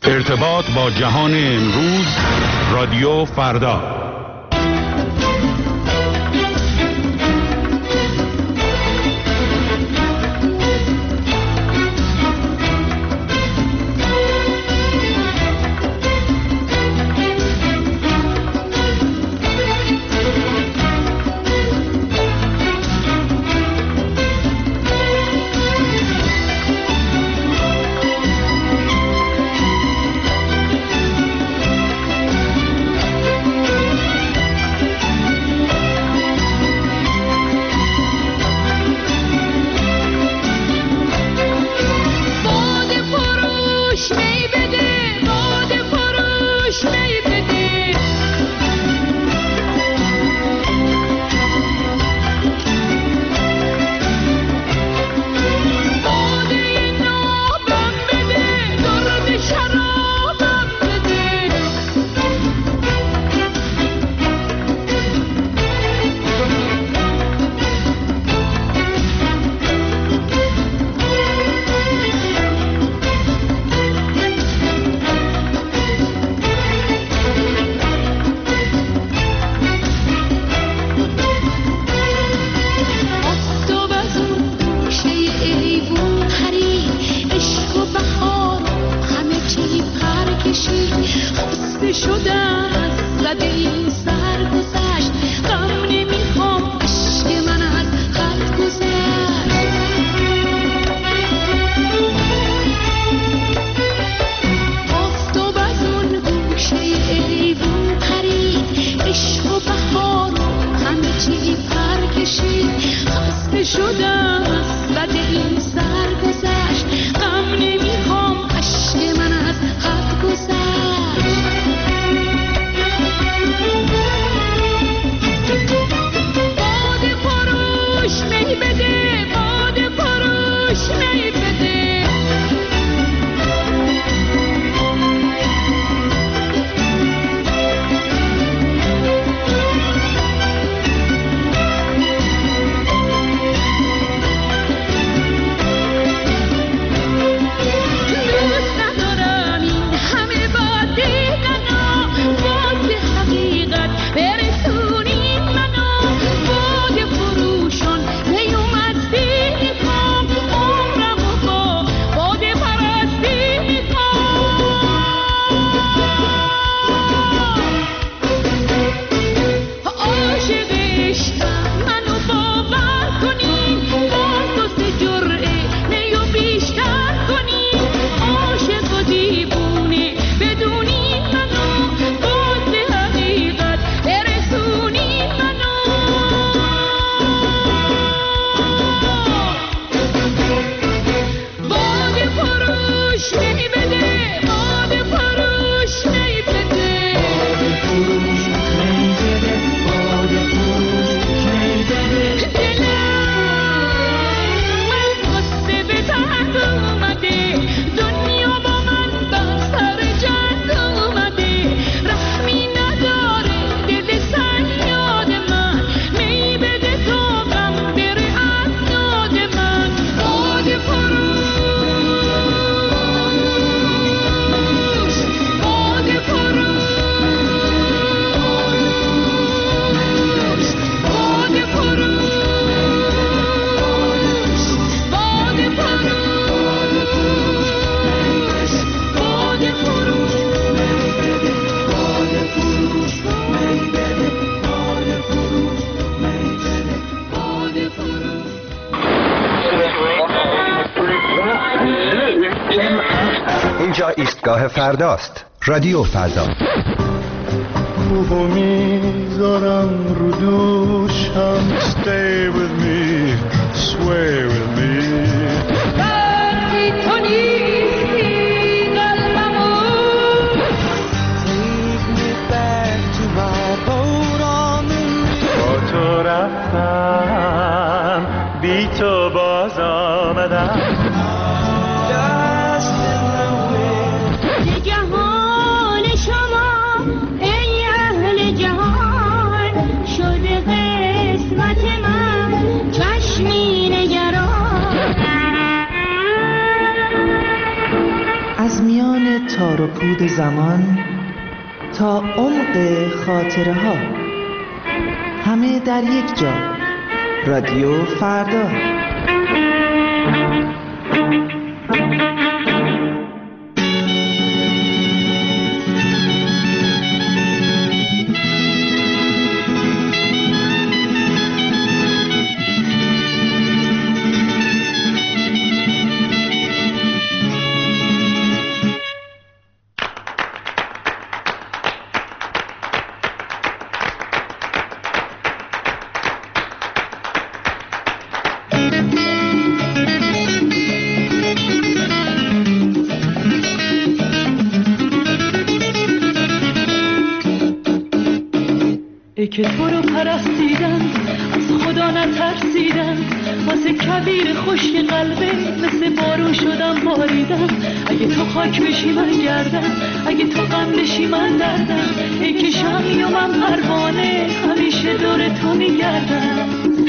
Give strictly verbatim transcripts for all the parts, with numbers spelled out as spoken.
ارتباط با جهان امروز، رادیو فردا. اینجا ایستگاه فرداست. رادیو فردا. کوبو میذارم رو دوشم. Stay with me, sway with me. وقتی تو نیستی قلبمو Take me back to my boat on the river. با تو رفتم بی تو باز آمدم. شده قسمت من چشمی نگران از میان تار و پود زمان تا عمق خاطره ها، همه در یک جا. رادیو فردا. ای که تو رو پرستیدم، از خدا نترسیدم، واسه کبیر خشک قلبه مثل بارون شدم باریدم. اگه تو خاک بشی من گردم، اگه تو غم بشی من دردم. ای که شمی و من پروانه، همیشه دور تو میگردم.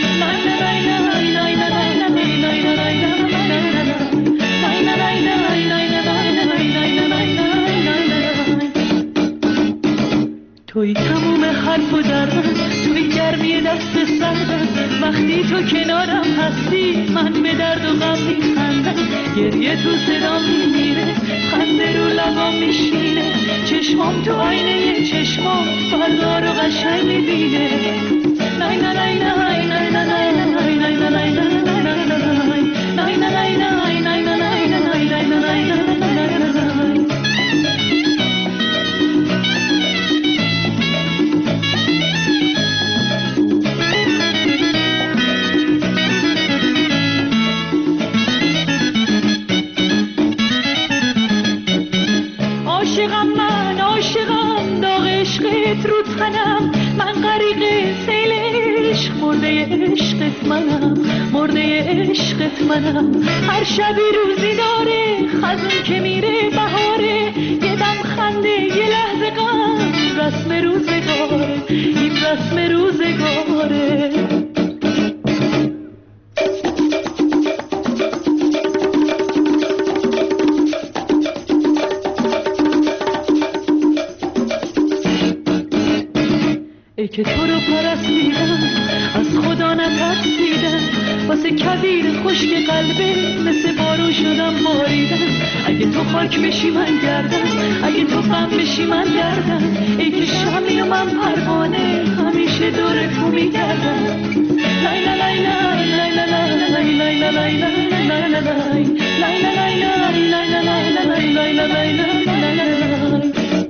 توی تموم حرف و درم، توی گرمی دست سردم. وقتی تو کنارم هستی من به درد و غم میخندم. گریه تو صدام میمیره، خنده رو لبام میشینه. چشمام تو آینه چشمام فردا رو قشنگ میبینه. نای نای نای نای نای نای نای نای نای عشقت منم. هر شبی روزی داره، خزون که میره بهاره. یه دم خنده یه لحظه غم، رسم روزگاره، این رسم روزگاره. ای که تو رو پرستیدم، از خدا نترسیدم، واسه کبیر خشک قلبه مثل بارون شدم باریدم. اگه تو خاک بشی من گردم، اگه تو غم بشی من گردم. ای که شمی و من پروانه، همیشه دور تو میگردم. لای لای لای لای لای لای لای لای لای لای لای لای.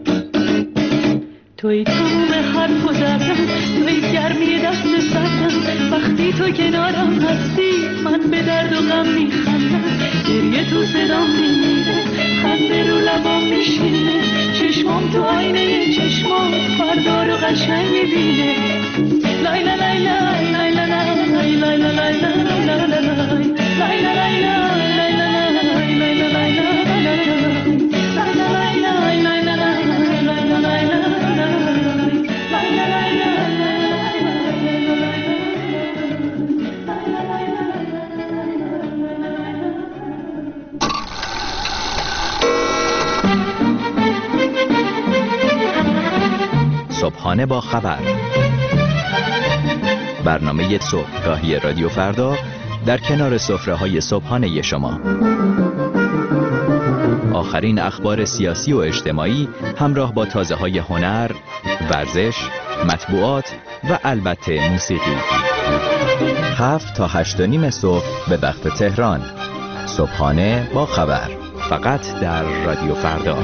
توی تموم حرف و زدم، توی گرمی دست سردم. وقتی تو کنارم هستی من به درد و غم میخندم. گریه تو صدام میمیره، خنده رو لبام میشینه. چشمام تو آینه چشمام فردا رو قشنگ میبینه. لای لای لای لای لای لای لای لای لای لای لای لای صبحانه با خبر، برنامه صبحگاهی رادیو فردا در کنار سفره‌های صبحانه شما. آخرین اخبار سیاسی و اجتماعی همراه با تازه‌های هنر، ورزش، مطبوعات و البته موسیقی. هفت تا هشت و نیم صبح به وقت تهران. صبحانه با خبر، فقط در رادیو فردا.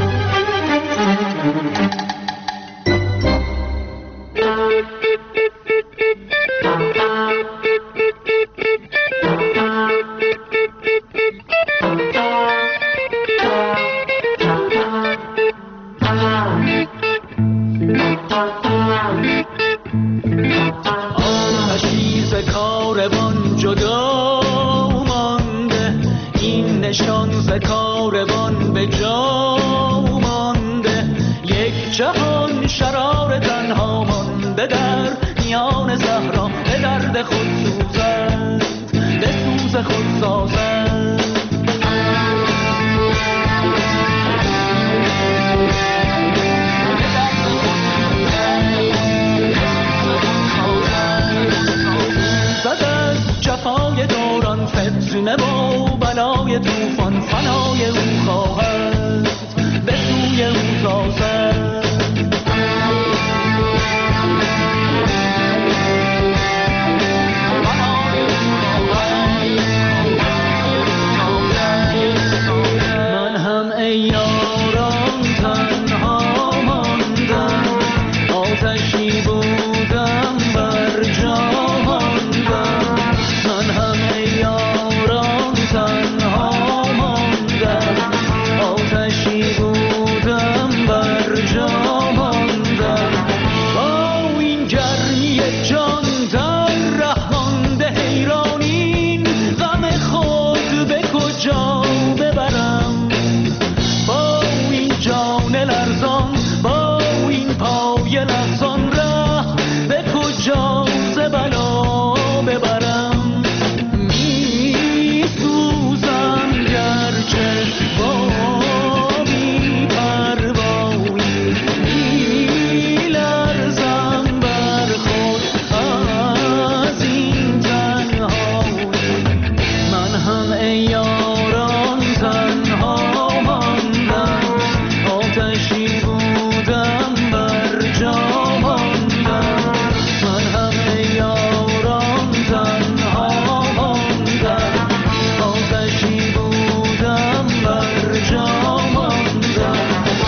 یاران تنها ماندم، آتشی بودم بر جا ماندم. من همه یاران تنها ماندم، آتشی بودم بر جا ماندم. با این گرمی جان در ره مانده حیرانین، غم خود به کجا ببرم؟ با این جان لرزان، با این پای لرزان، ره به کجا ز بلا ببرم؟ می سوزم گرچه با بی پروایی، می لرزم بر خود از این تنهایی. من همه یاران تنها ماندم، آتشی بودم بر جا ماندم. من همه یاران تنها ماندم، آتشی بودم بر جا ماندم.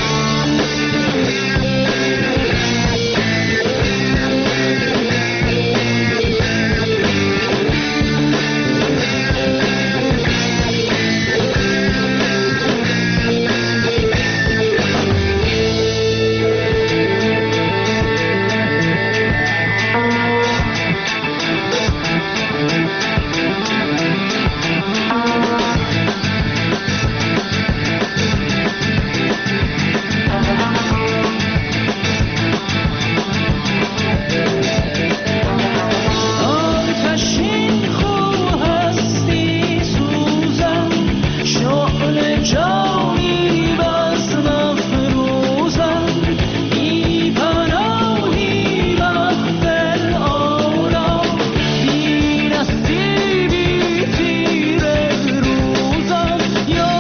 آتشین خو هستی سوزم، شعله جانی بس مفروزم. بی پناهی مغفل آرام، بی نصیبی تیر روزم. یا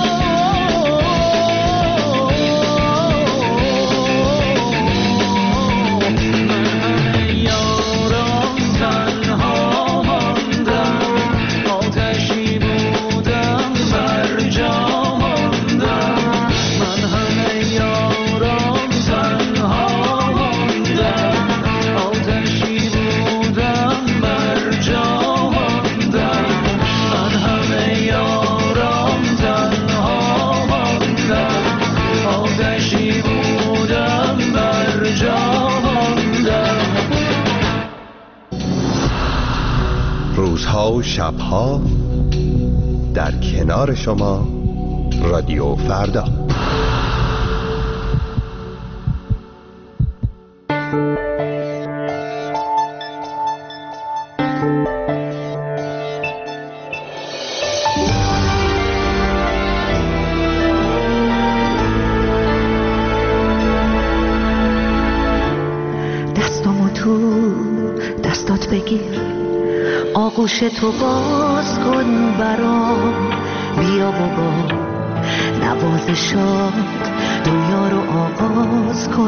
یاران تنها ماندم، آتشی بودم بر جا ماندم. من همه یاران تنها ماندم، آتشی بودم بر جا ماندم. من همه یاران تنها ماندم، آتشی بودم بر جا ماندم. روزها و شبها در کنار شما رادیو فردا. دستامو تو دستات بگیر، آغوش تو باز کن برام. بیا و با نوازشات دنیا رو آغاز کن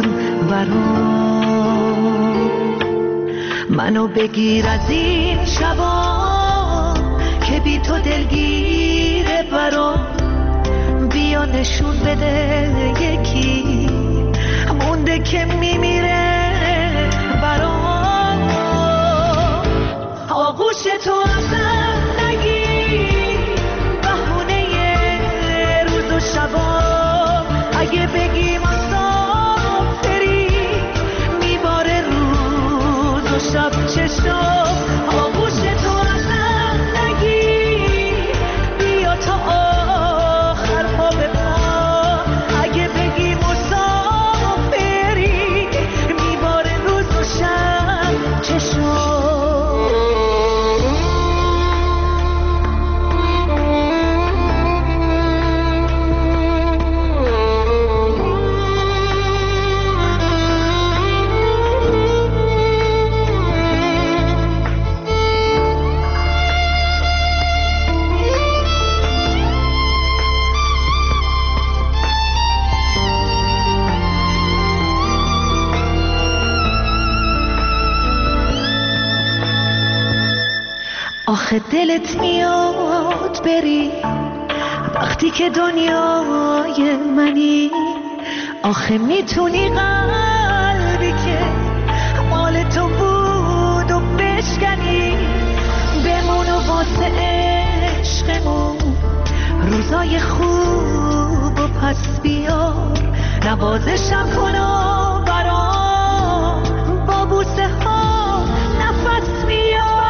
برام. منو بگیر از این شبا که بی تو دلگیره برام. بیا نشون بده یکی مونده که میمیره برام. آغوش تو ازم نگیر، بهونه روز و شبا. اگه بگی مسافری، میباره روز و شب چشم. آغوش تو ازم نگیر، بیا تا آخر پا به پا. اگه بگی مسافری، میباره روز و شب چشم. آخه دلت میاد بری، وقتی که دنیای منی، آخه میتونی قلبی که مال تو بود و بشکنی؟ بمون و واسه عشقمون روزای خوب و پس بیار، نوازشم کن و برام با بوسه ها نفس بیار.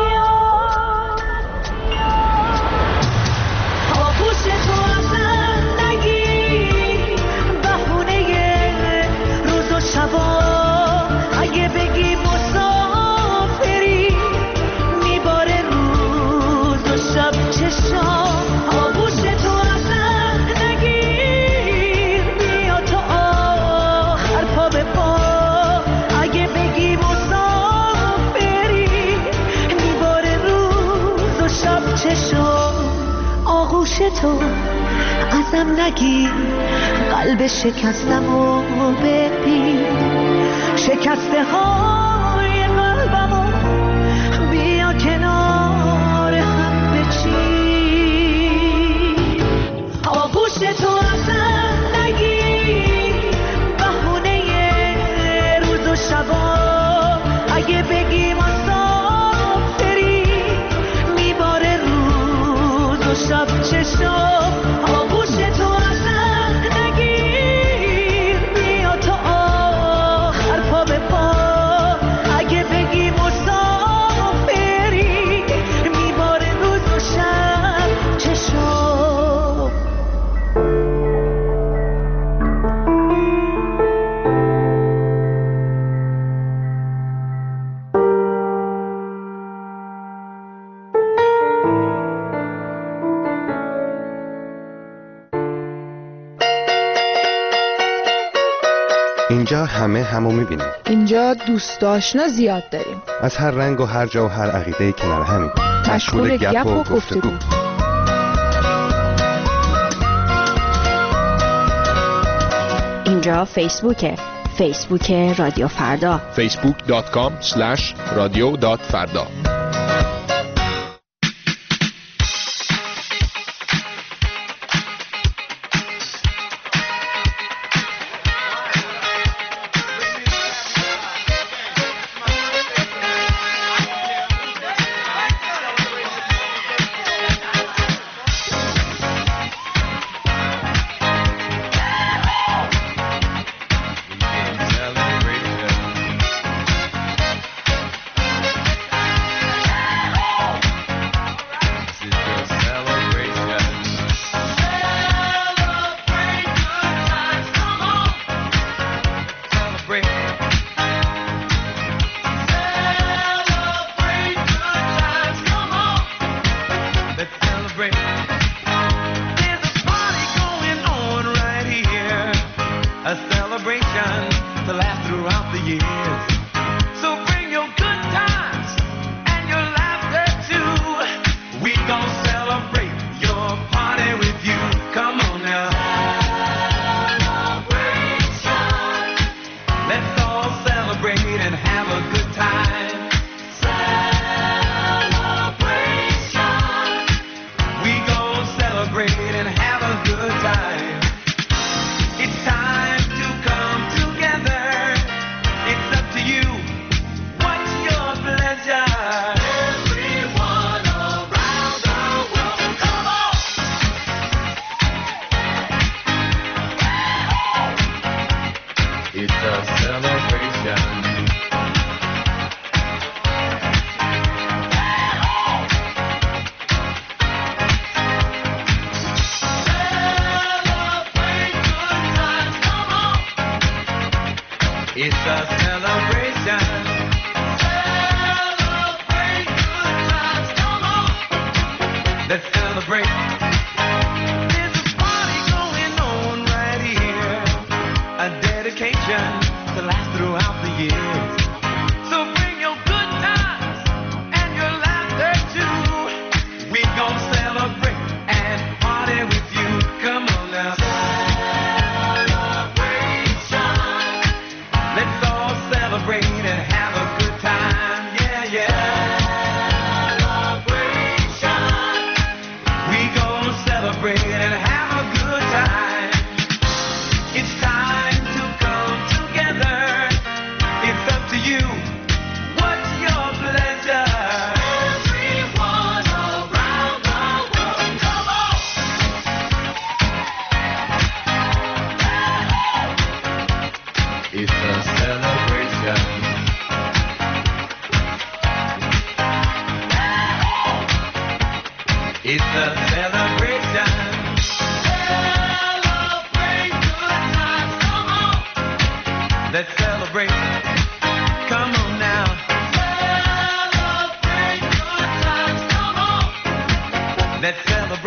آغوش تو ازم نگیر، بهونه روز و شبا، اگه بگی مسافری میباره روز و شب چشام. آغوش تو ازم نگیر، بیا تا آخر پا به پا، اگه بگی مسافری میباره روز و شب چشام. آغوش تو ازم نگیر، قلب شکستم و ببین، شکسته های قلبمو بیا کنار هم بچین. آغوش تو ازم نگیر، بهونه روز و شبا، اگه بگی مسافری میباره روز و شب چشام. آغوش تو ازم نگیر، بیا تا آخر پا به پا، اگه بگی مسافری میباره روز و شب چشام. اینجا همه همو میبینیم. اینجا دوست آشنا زیاد داریم، از هر رنگ و هر جا و هر عقیده کنار همین، مشغول گپ و گفتگو. اینجا فیسبوکه، فیسبوک رادیو فردا، فیسبوک دات کام اسلش رادیو دات فردا. Celebration. We gonna celebrate.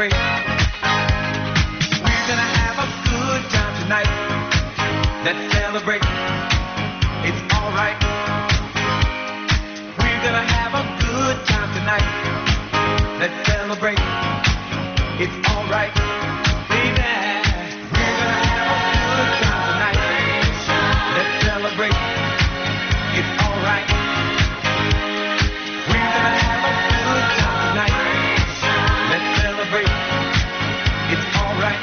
celebrate. We're gonna have a good time tonight. Let's celebrate. It's alright. We're gonna have a good time tonight. Let's celebrate. It's alright. Baby, we're gonna have a good time tonight. Let's celebrate. It's alright. We're gonna have a good time tonight. Let's celebrate. It's alright.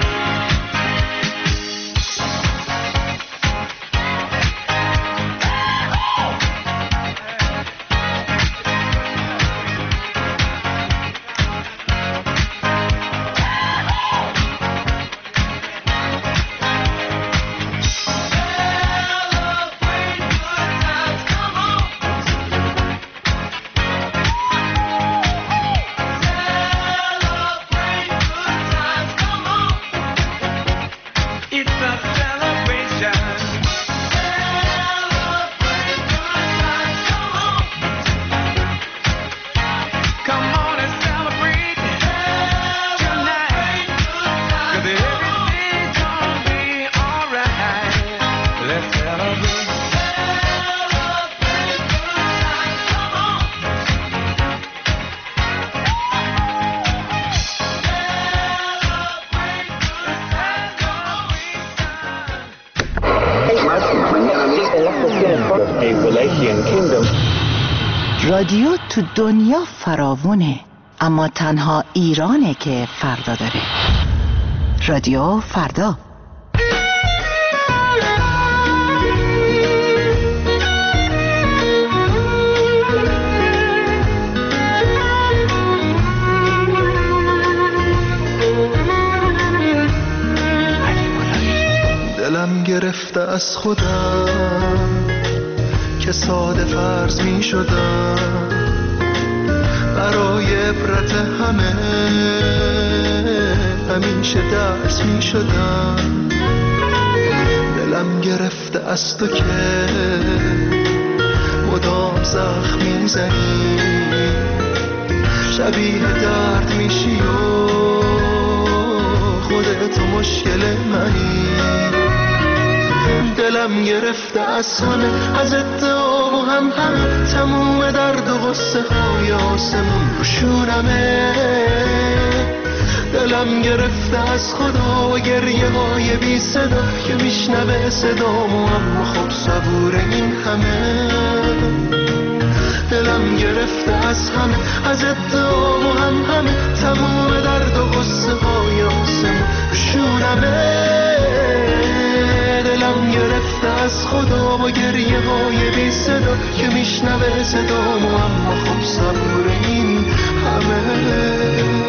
رادیو تو دنیا فراوونه، اما تنها ایرانه که فردا داره. رادیو فردا. دلم گرفته از خودم که ساده فرض می شدم، برای عبرت همه همیشه درس می شدم. دلم گرفته از تو که مدام زخم می زنی، شبیه درد میشی و خودت مشکل منی. دلم گرفته از همه، از ادعا و هم همه، تموم درد و غصه های آسمون روشونمه. دلم گرفته از خدا و گریه های بی صدا که میشنوه صدامو اما خب صبور این همه. دلم گرفته از همه، از ادعا و هم همه، تموم درد و غصه های آسمون روشونمه. دلم گرفته از خدا با گریه های بی صدا که میشنوه صدامو اما خب صبور این همه.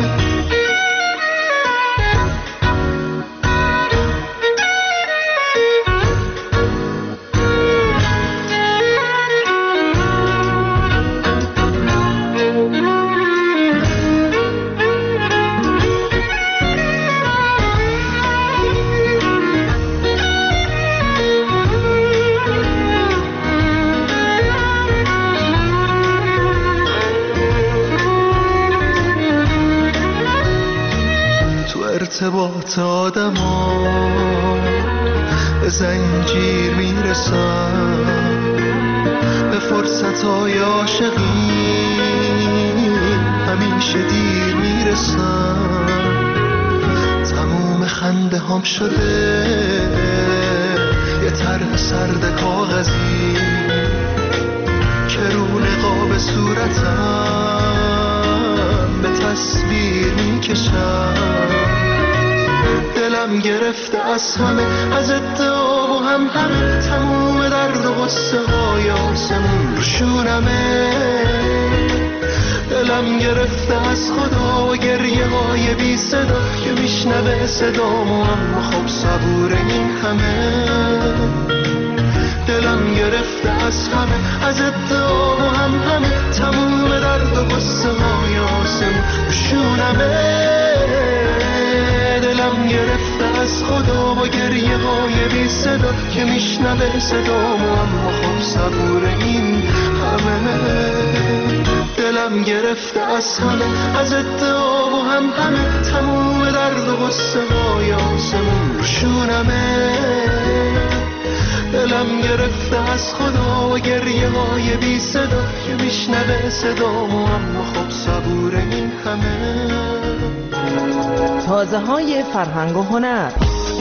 ارتباط آدم ها به زنجیر میرسن، به فرصت های عاشقی همیشه دیر میرسن. تموم خنده هم شده یه طرح سرد کاغذی که رو نقاب صورتم به تصویر میکشن. دلم گرفته از همه، از ادعا و هم همه، تموم درد و غصه های آسمون روشونمه. دلم گرفته از خدا و گریه های بی صدا که میشنوه صدامو اما خب صبور این همه. دلم گرفته از همه، از ادعا و هم همه، تموم درد و غصه های آسمون روشونمه. دلم گرفته از خدا با گریه های بی صدا که میشنوه صدامو اما خب صبور این همه. دلم گرفته از همه، از ادعا و هم همه، تموم درد و غصه های آسمون روشونمه. دلم گرفته از خدا و گریه های بی صدا که میشنوه صدامو، اما خب صبور این همه. تازه های فرهنگ و هنر.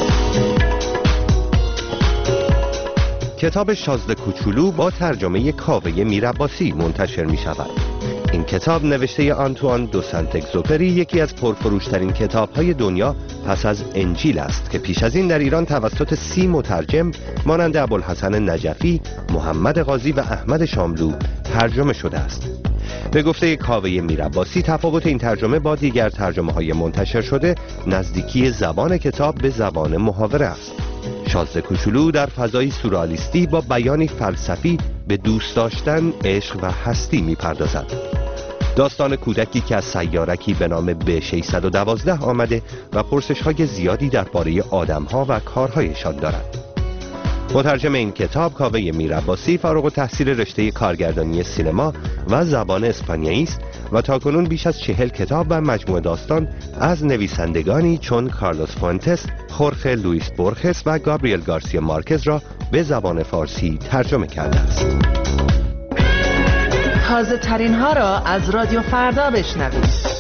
کتاب شازده کوچولو با ترجمه کاوه میرعباسی منتشر می شود. این کتاب نوشته آنتوان دو سنت اگزوپری، یکی از پرفروشترین کتاب‌های دنیا پس از انجیل است که پیش از این در ایران توسط سی مترجم مانند ابوالحسن نجفی، محمد قاضی و احمد شاملو ترجمه شده است. به گفته کاوه میرعباسی، تفاوت این ترجمه با دیگر ترجمه‌های منتشر شده نزدیکی زبان کتاب به زبان محاوره است. شازده کوچولو در فضای سورئالیستی با بیانی فلسفی به دوست داشتن، عشق و هستی می‌پردازد. داستان کودکی که از سیارکی به نام به ششصد و دوازده آمده و پرسش‌های زیادی درباره آدم‌ها و کارهایشان دارد. مترجم این کتاب کاوه میرعباسی فارغ التحصیل رشته کارگردانی سینما و زبان اسپانیایی است و تاکنون بیش از چهل کتاب و مجموعه داستان از نویسندگانی چون کارلوس فوانتس، خورخه لوئیس بورخس و گابریل گارسیا مارکز را به زبان فارسی ترجمه کرده است. تازه ترین ها را از رادیو فردا بشنوید.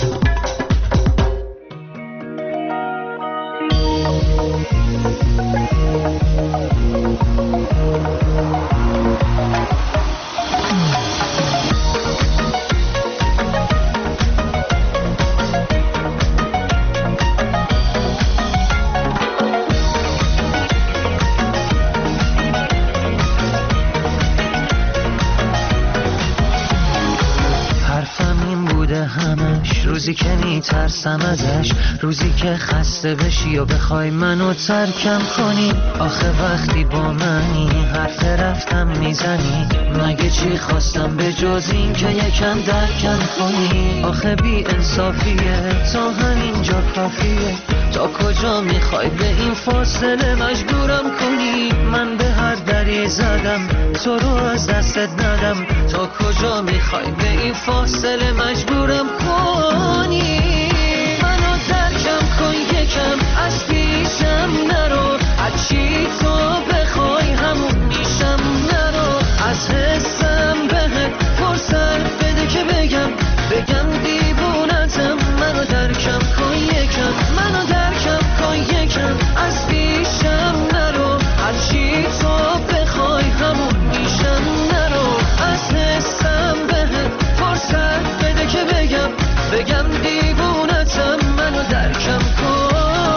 روزی که میترسم ازش، روزی که خسته بشی و بخوای منو ترکم کنی. آخه وقتی با منی حرف رفتم میزنی، مگه چی خواستم به جز این که یکم درکم کنی. آخه بی انصافیه تا همینجا کافیه، تا کجا میخوای به این فاصله مجبورم کنی. من به هر دری زدم تو رو از دستت ندم، تا کجا میخوای به این فاصله مجبورم کنی. منو درکم کن یکم، از پیشم نرو، هرچی تو بخوای همون میشم. نرو از حسم بهت فرصت بده که بگم بگم دیوونتم. منو درکم کن یکم، منو درکم کن یکم، از پیشم نرو، هرچی تو بخوای همون میشم. نرو از حسم بهت فرصت بده که بگم بگم دیوونتم. منو درکم کن.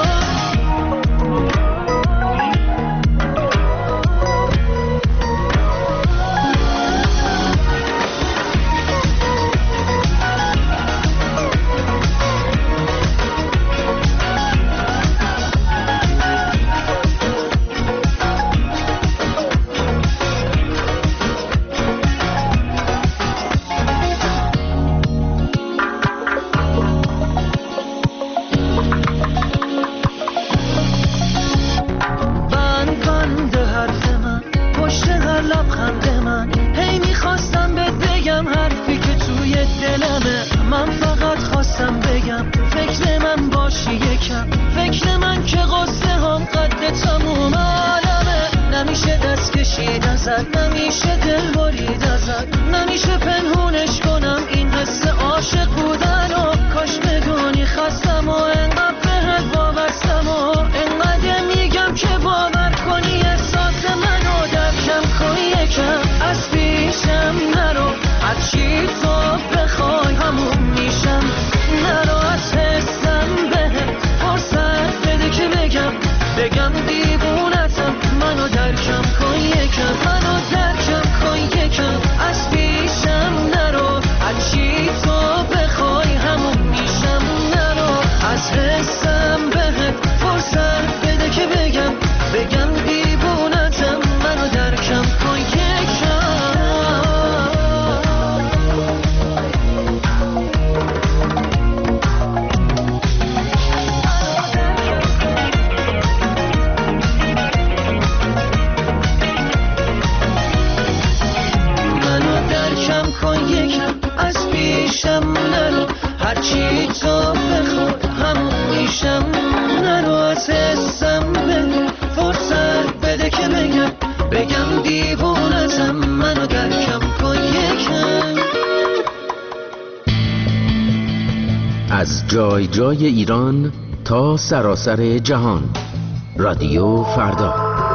نمیشه دل برید ازت، نمیشه پنهونش کنم این حس عاشق بودن و کاش بدونی خستم و انقدر بهت وابستم و انقدر میگم که باور کنی احساس منو درکم کن یکم. از پیشم نرو، هرچی تو بخوای همون میشم. نرو از حسم بهت فرصت بده که بگم بگم دیوونتم. منو درکم کن یکم، منو درکم کن یکم، از پیشم نرو، هرچی تو بخوای جای جای ایران تا سراسر جهان. رادیو فردا.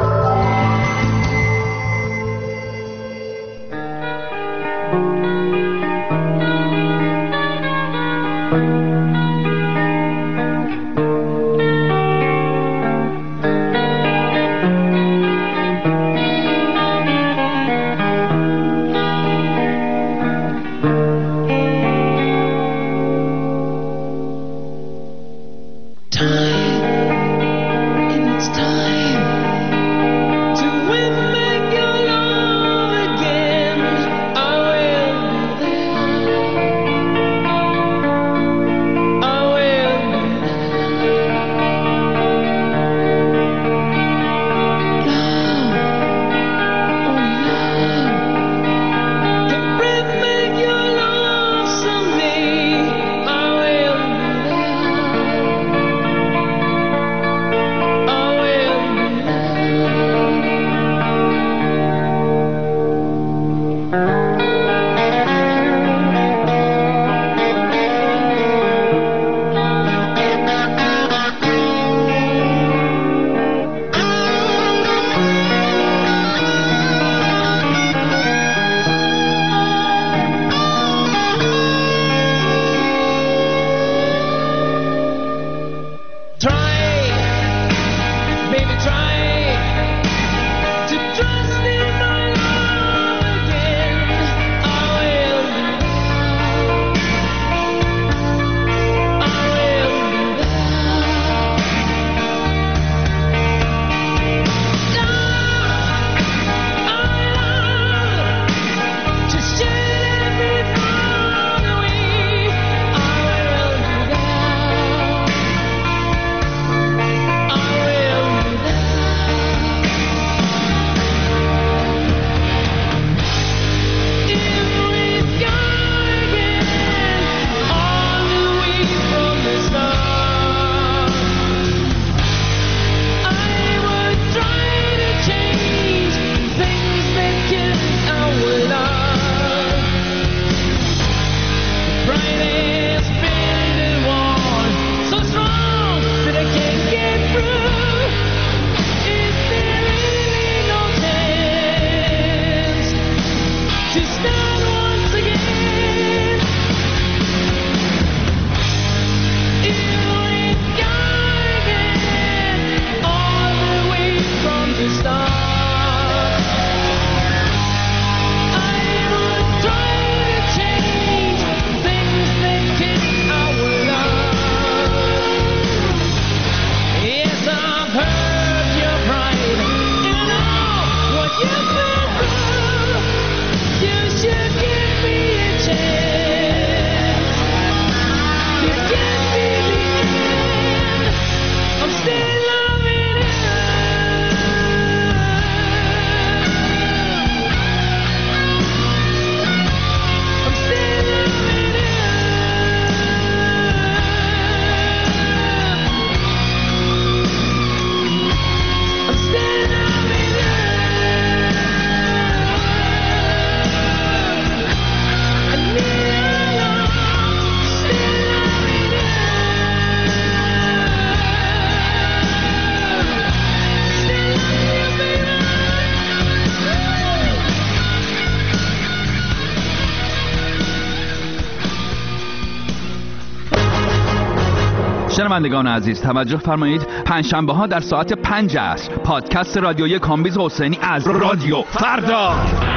شنوندگان عزیز توجه فرمایید، پنجشنبه ها در ساعت پنج عصر پادکست رادیویی کامبیز حسینی از رادیو فردا.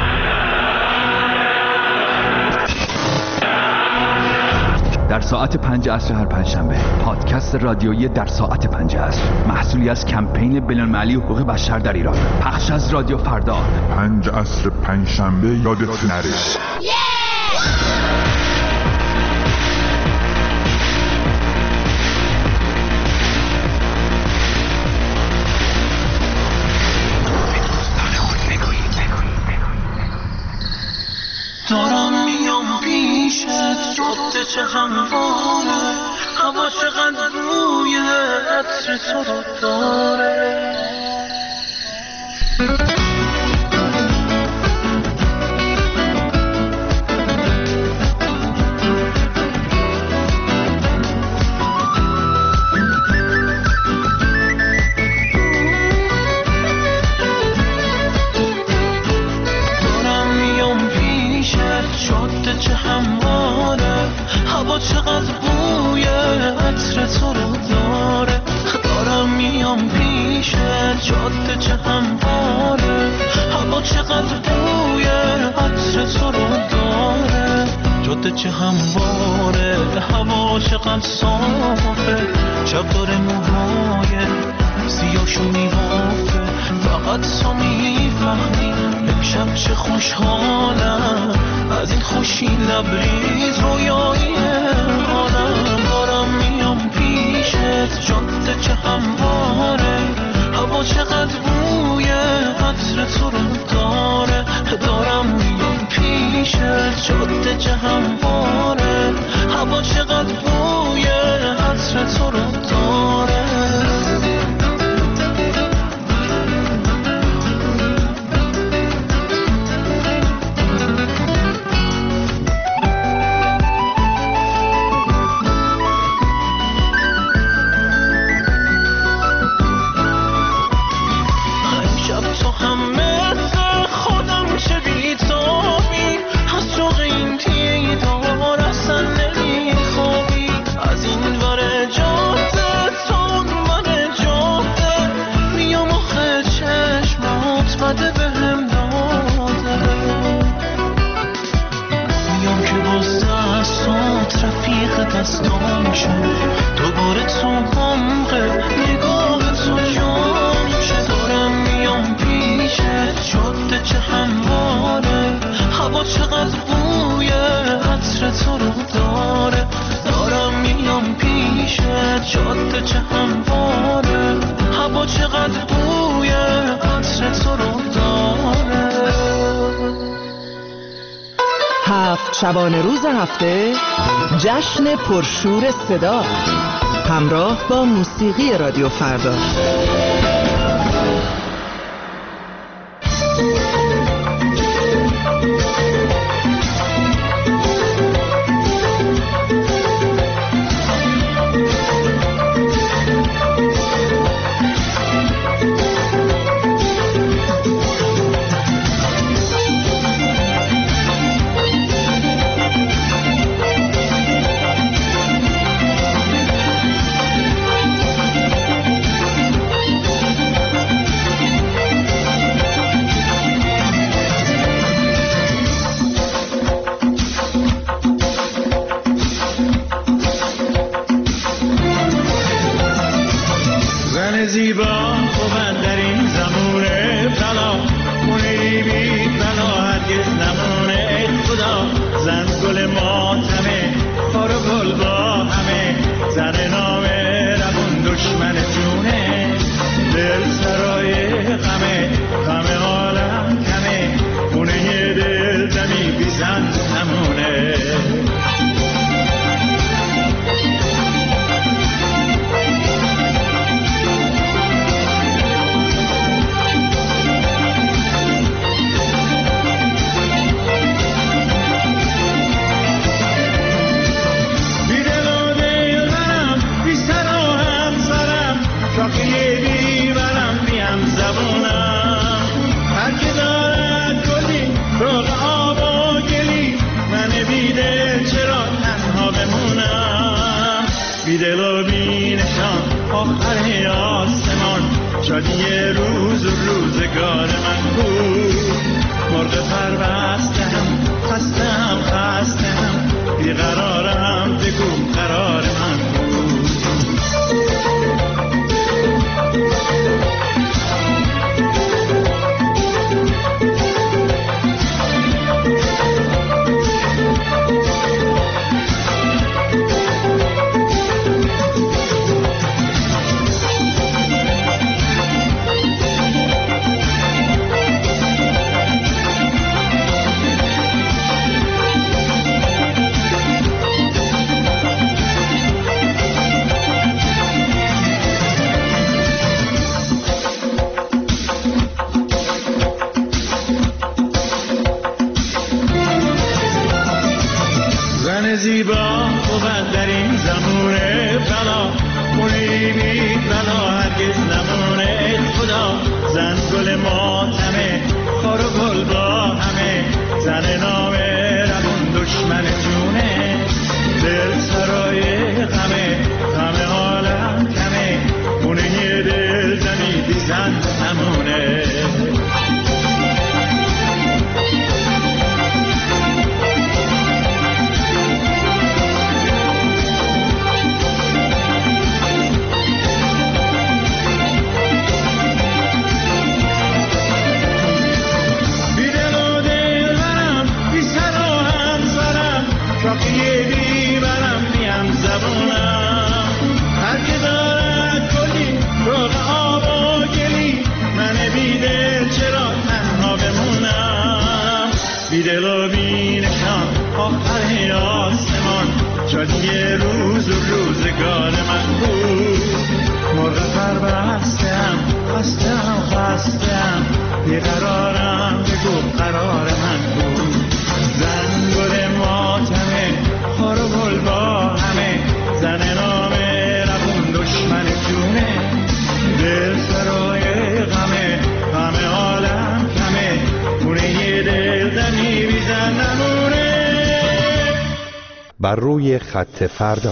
در ساعت پنج عصر هر پنجشنبه پادکست رادیویی در ساعت پنج عصر، محصولی از کمپین بین‌المللی حقوق بشر در ایران، پخش از رادیو فردا. پنج عصر پنجشنبه یادت نره. دارم میام پیشت، جاده چه همواره، هوا چقدر روی عطر تو رو داره. همواره، هوا چقدر بوی عطر تو رو داره، جاده چه همواره، هوا چقدر صافه، شب داره موهای سیاشو میوافه، فقط تو میفهمی امشب چه خوشحالم، از این خوشی لبریز رویایی حالم، دارم میام پیشت جاده چه همواره، هوا چقدر بوی عطر تو رو داره، دارم میام پیشت جاده چه همواره، هوا چقدر بوی عطر تو رو داره. دستام شه دوباره تو عمق نگاه تو جام شه، دارم میام پیشت جاده چه همواره، هوا چقدر بوی عطر تو رو داره، دارم میام پیشت جاده چه همواره، هوا چقدر بوی عطر تو رو داره. هفت شبانه روز هفته جشن پرشور صدا همراه با موسیقی رادیو فردا. زیبا بود در این زمونه بلا، خونی بی بلا هرگز نمونه. خدا زن گل ماتمه، خار و گل با همه، زن نامه رمون دشمن جونه. دل سرای غمه، غم عالم کمه، خونه دل زنی بی زن نمونه. شاید یه روز و روزگار من بود. مرغ پربستم خستم خستم بیقرارم بگو قرار من بود. زنگور ماتمه خار و گل با همه زن نامه ربون دشمن جونه دل سرای غمه غم عالم کمه خونه یه دل دمی بیزن نمونه. بر روی خط فردا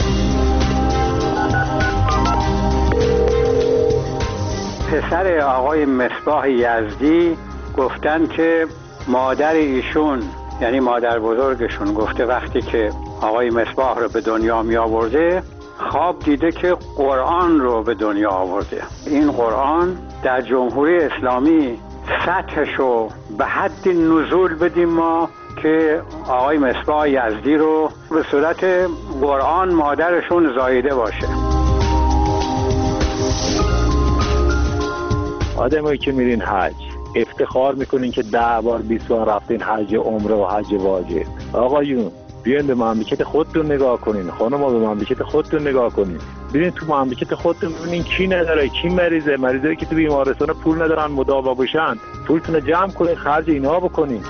پسر آقای مصباح یزدی گفتن که مادر ایشون یعنی مادر بزرگشون گفته وقتی که آقای مصباح رو به دنیا می آورده خواب دیده که قرآن رو به دنیا آورده. این قرآن در جمهوری اسلامی سطحش رو به حد نزول بدیم ما که آقای مصباح یزدی رو به صورت قرآن مادرشون زاییده باشه. آدمایی که میرین حج افتخار میکنین که ده بار بیست بار رفتین حج عمره و حج واجب. آقایون بیاین به مملکت خودتون نگاه کنین، خانم‌ها به مملکت خودتون نگاه کنین، برین تو مملکت خودتون ببینین کی نداره، کی مریضه، مریضایی که تو بیمارستان پول ندارن مداوا بشن، پولتون رو جمع کنین خرج اینها بکنین.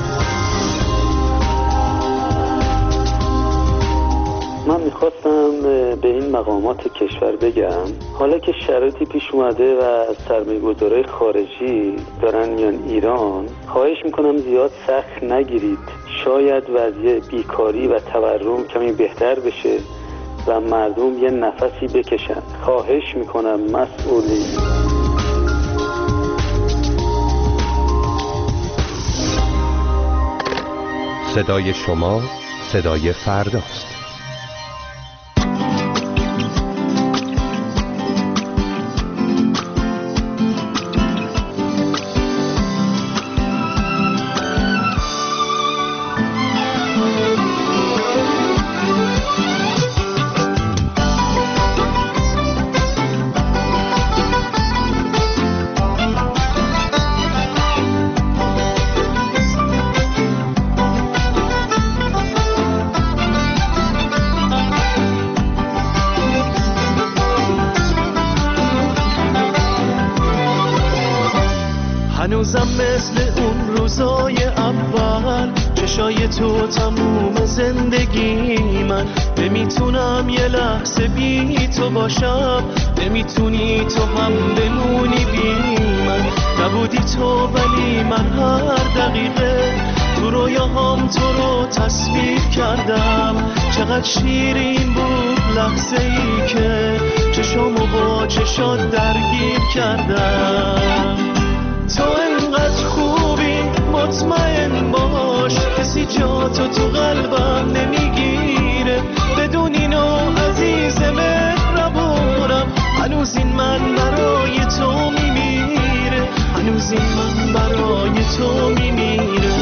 من میخواستم به این مقامات کشور بگم حالا که شرایطی پیش اومده و از سرمایه‌گذارای خارجی دارن میان ایران، خواهش میکنم زیاد سخت نگیرید، شاید وضعیت بیکاری و تورم کمی بهتر بشه و مردم یه نفسی بکشن. خواهش میکنم مسئولی. صدای شما صدای فرداست. هنوزم مثل اون روزای اول چشای تو تموم زندگی من، نمیتونم یه لحظه بی تو باشم، نمیتونی تو هم بمونی بی من. نبودی تو ولی من هر دقیقه تو رویاهام تو رو تصویر کردم. چقدر شیرین بود لحظه ای که چشامو با چشات درگیر کردم. تو انقدر خوبی مطمئن باش کسی جا تو تو قلبم نمیگیره، بدون اینو عزیز مهربونم هنوز این من برای تو میمیره، هنوز این من برای تو میمیره.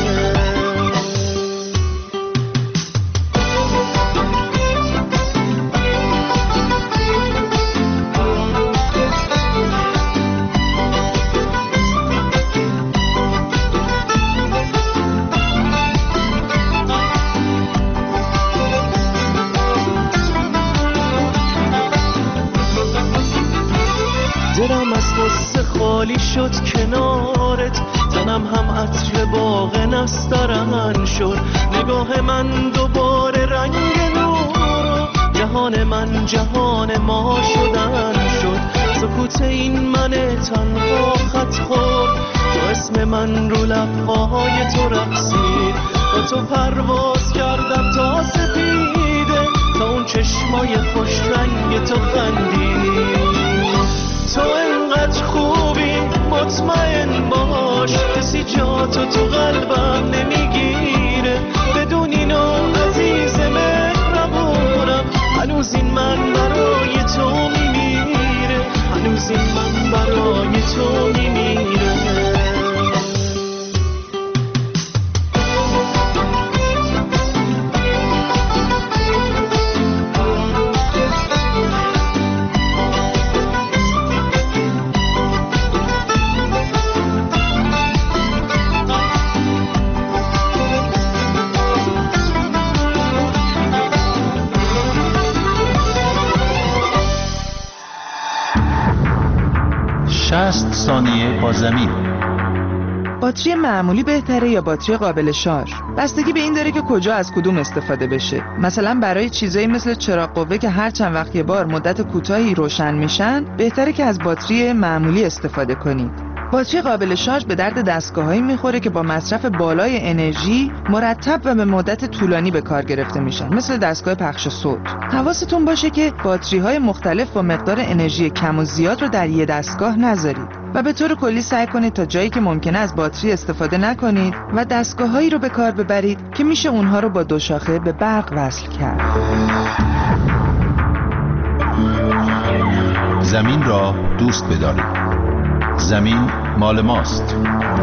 دلم از غصه خالی شد کنارت، تنم هم عطر باغ نسترن شد، نگاه من دوباره رنگ نور، جهان من جهان ما شدن شد. سکوت این من تنها خط خورد، تو اسم من رو لبهای تو رقصید، با تو پرواز کردم تا سپیده، تا اون چشمای خوش رنگ تو خندید. تو انقدر خوبی مطمئن باش کسی جا تو تو قلبم نمیگیره، بدون اینو عزیز مهربونم هنوز این من برای تو میمیره، هنوز این من برای تو میمیره. ثانیه با زمین. باتری معمولی بهتره یا باتری قابل شارژ؟ بستگی به این داره که کجا از کدوم استفاده بشه. مثلا برای چیزایی مثل چراغ قوه که هر چند وقت یه بار مدت کوتاهی روشن میشن، بهتره که از باتری معمولی استفاده کنید. باتری قابل شارژ به درد دستگاهایی میخوره که با مصرف بالای انرژی مرتب و به مدت طولانی به کار گرفته میشن، مثل دستگاه پخش صوت. حواستون باشه که باتری های مختلف با مقدار انرژی کم و زیاد رو در یه دستگاه نذارید و به طور کلی سعی کنید تا جایی که ممکنه از باتری استفاده نکنید و دستگاهایی رو به کار ببرید که میشه اونها رو با دو شاخه به برق وصل کرد. زمین را دوست بدارید. زمین مال ماست.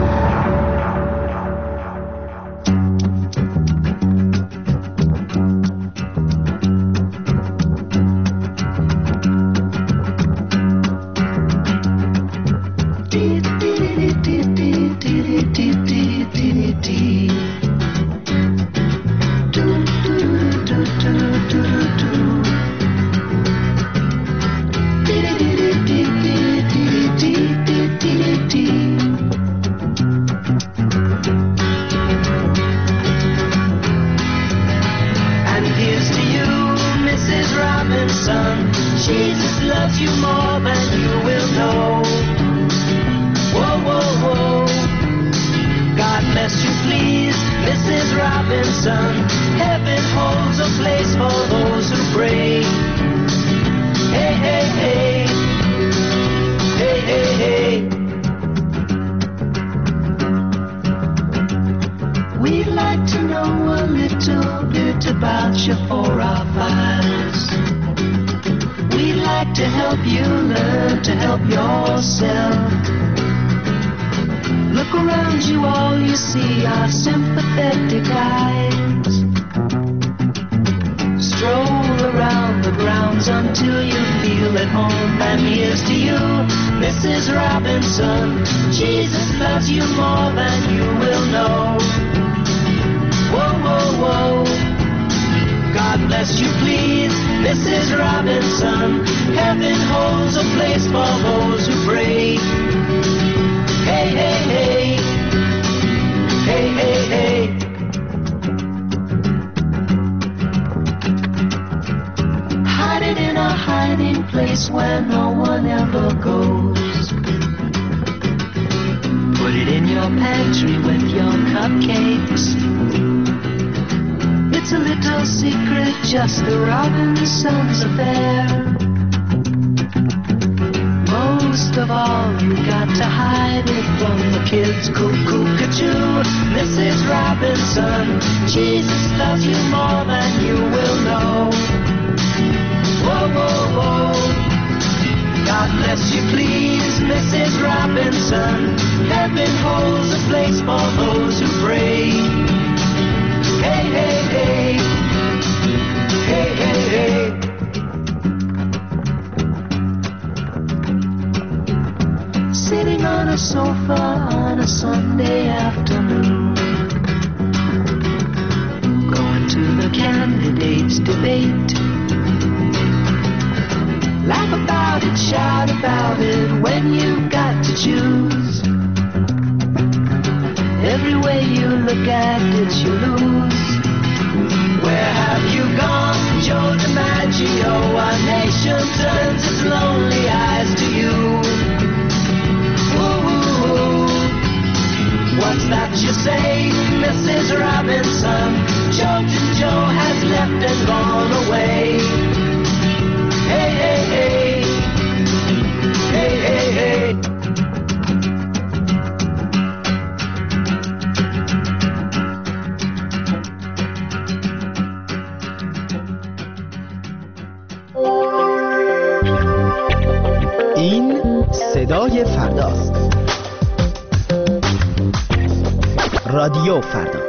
این صدای فرداست. رادیو فردا.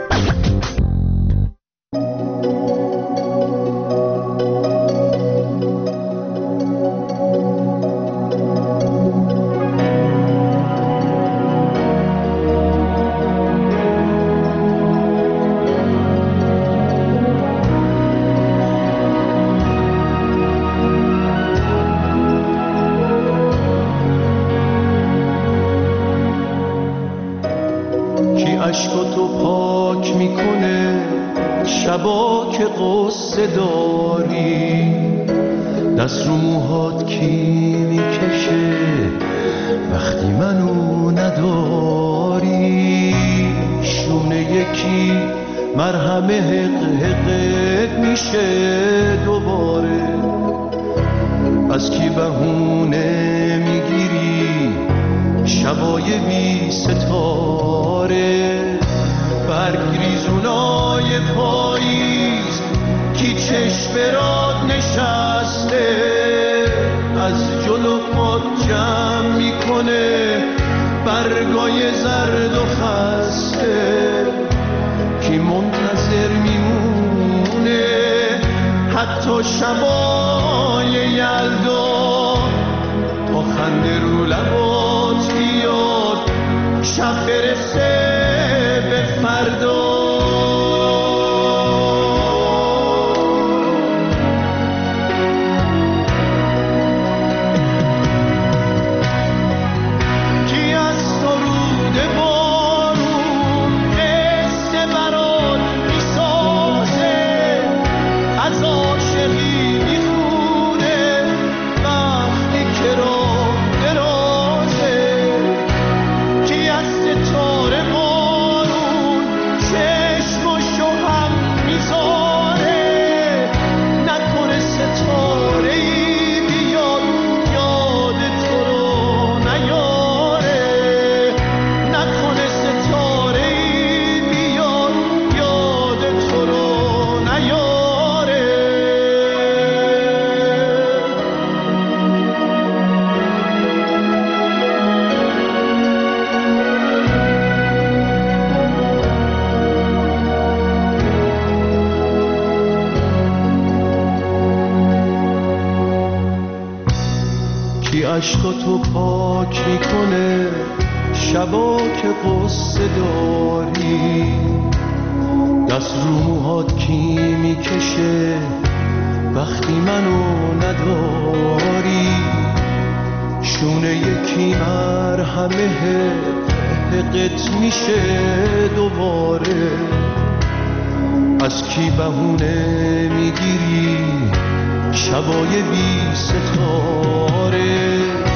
عشقاتو پاک میکنه شبا که قصه داری، دست رو موهات کی میکشه وقتی منو نداری، شونه یکی مرهم حق حقت میشه دوباره، از کی بهونه میگیری شبای بی ستاره، برگ ریزونای پاییز کی چشم راد نشسته، از جلو پات جمع میکنه برگای زرد و خسته، کی منتظر میمونه حتی شبای یلدا تا خنده رو لبات بیاد شب برسه به فردا. عشقاتو پاک میکنه شبا که قصه داری، دست رو موهات کی میکشه وقتی منو نداری، شونه یکی مرهمه حقت میشه دوباره، از کی بهونه میگیری شبای بی ستاره،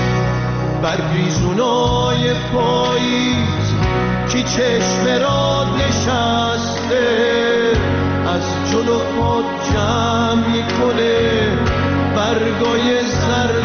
برگریزونای پاییز کی چشم راد نشسته، از جلو پات جمع میکنه برگای زرد